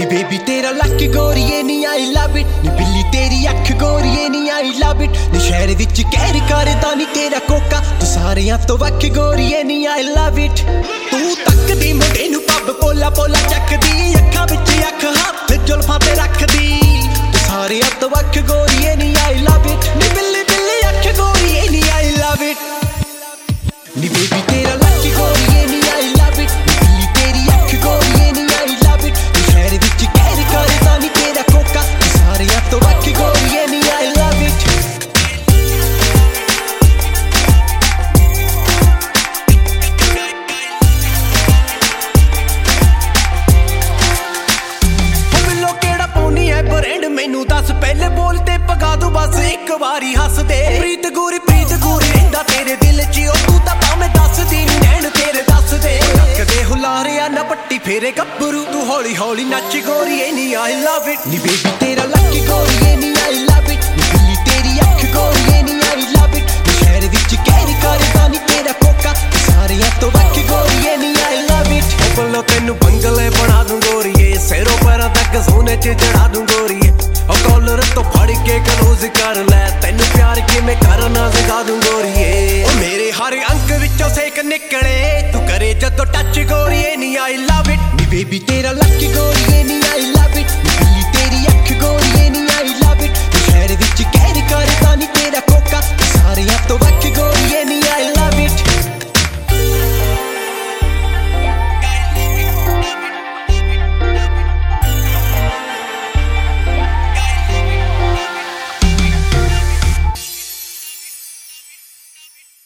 ਨੀ ਬੇਬੀ ਤੇਰਾ ਲੱਕ ਗੋਰੀਏ ਨੀ ਆਈ ਲਵ ਇਟ ਨੀ ਬਿੱਲੀ ਤੇਰੀ ਅੱਖ ਗੋਰੀਏ ਨੀ ਆਈ ਲਵ ਇਟ ਨੀ ਸ਼ਹਿਰ ਵਿੱਚ ਕਹਿਰ ਕਰਦਾ ਨੀ ਤੇਰਾ ਕੋਕਾ ਤੂੰ ਸਾਰਿਆਂ ਤੋਂ ਵੱਖ ਗੋਰੀਏ ਨੀ ਆਈ ਲਵ ਇਟ ਤੂੰ ਤੱਕਦੀ ਮੁੰਡੇ ਨੂੰ ਪੱਬ ਪੋਲਾ ਪੋਲਾ ਚੱਕਦੀ ਅੱਖਾਂ ਵਿੱਚ ਅੱਖ ਹੱਥ ਜ਼ੁਲਫਾਂ ਤੇ ਰੱਖਦੀ ਤੂੰ ਸਾਰਿਆਂ ਤੋਂ ਵੱਖ ਗੋਰੀਏ ਨੀ ਆਈ ਲਵ ਇਟ ਨੀ ਬਿੱਲੀ ਬਿੱਲੀ ਅੱਖ ਗੋਰੀਏ ਨੀ ਆਈ ਲਵ ਇਟ ਨੀ ਬੇਬੀ ਤੇਰਾ ਲੱਕ ਗੋਰੀਏ ਨੀ ਆਈ ਲਵ ਇਟ ਨੀ ਬਿੱਲੀ ਤੇਰੀ ਅੱਖ ਗੋਰੀਏ ਨੀ ਆਈ ਲਵ ਇਟ ਨੀ ਸ਼ਹਿਰ ਵਿੱਚ ਕਹਿਰ ਕਰਦਾ ਨੀ ਤੇਰਾ ਕੋਕਾ ਤੂੰ ਸਾਰਿਆਂ ਤੋਂ ਵੱਖ ਗੋਰੀਏ ਨੀ ਆਈ ਲਵ ਇਟ ਬ੍ਰੈਂਡ ਮੈਨੂੰ ਦੱਸ ਪਹਿਲੇ ਬੋਲ ਤੇ ਪਗਾ ਦੂ ਬਸ ਇੱਕ ਵਾਰੀ ਹੱਸ ਦੇ ਪ੍ਰੀਤ ਗੋਰੀ ਰਹਿੰਦਾ ਤੇਰੇ ਦਿਲ 'ਚ ਉਹ ਤੂੰ ਤਾਂ ਭਾਵੇਂ ਦੱਸਦੀ ਨੀ ਨੈਣ ਤੇਰੇ ਦੱਸ ਦੇ ਕਦੇ ਹੁਲਾਰਿਆ ਨਾ ਪੱਟੀ ਫੇਰੇ ਗੱਭਰੂ ਤੂੰ ਹੌਲੀ ਹੌਲੀ ਨੱਚ ਗੋਰੀਏ ਨੀ ਆਈ ਲਵ ਇਟ ਨੀ